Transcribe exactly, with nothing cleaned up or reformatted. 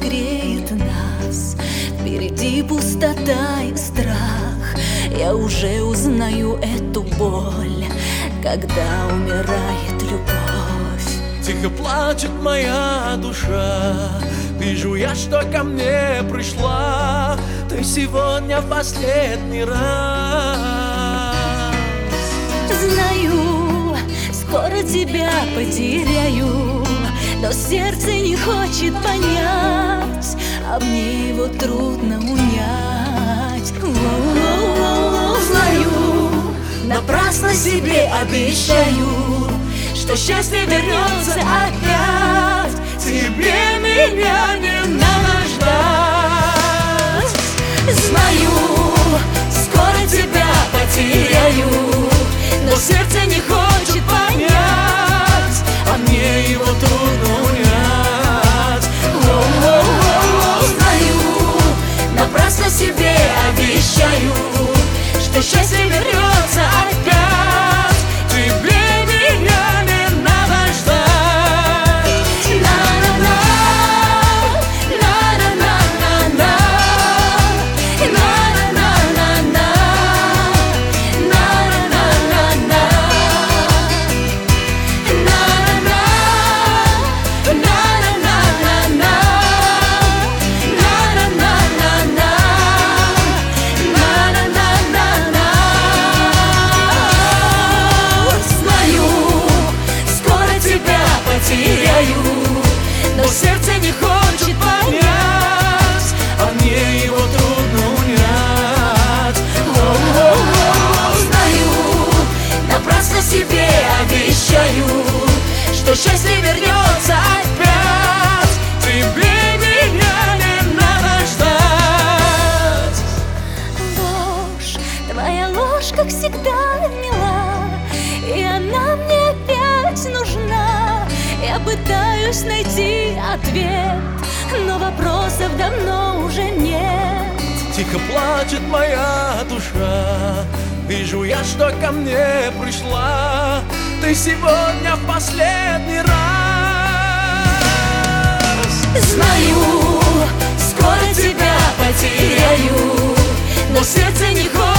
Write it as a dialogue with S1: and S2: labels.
S1: греет нас. Впереди пустота и страх. Я уже узнаю эту боль, когда умирает любовь.
S2: Тихо плачет моя душа, вижу я, что ко мне пришла ты сегодня в последний раз.
S1: Знаю, скоро тебя потеряю, но сердце не хочет понять, а мне его трудно унять. Воу-воу-воу, знаю, напрасно себе обещаю, что счастье вернется опять. Тебе меня не надо ждать. Знаю, скоро тебя потеряю, но сердце не хочет понять, а мне его трудно унять. Воу-воу-воу, знаю, напрасно себе обещаю, что счастье вернется опять. Тебе меня не надо ждать. На-на-на, на-на-на-на-на, на-на-на-на-на, на-на-на-на-на, на-на-на, на-на-на-на-на, на-на-на-на-на. Теряю, но сердце не хочет понять, а мне его трудно унять. О-о-о, знаю, напрасно себе обещаю, что счастье вернется опять. Тебе меня не надо ждать. Ложь, твоя ложь, как всегда, мила, и она мне опять нужна. Я пытаюсь найти ответ, но вопросов давно уже нет.
S2: Тихо плачет моя душа, вижу я, что ко мне пришла ты сегодня в последний раз.
S1: Знаю, скоро тебя потеряю, но сердце не хочет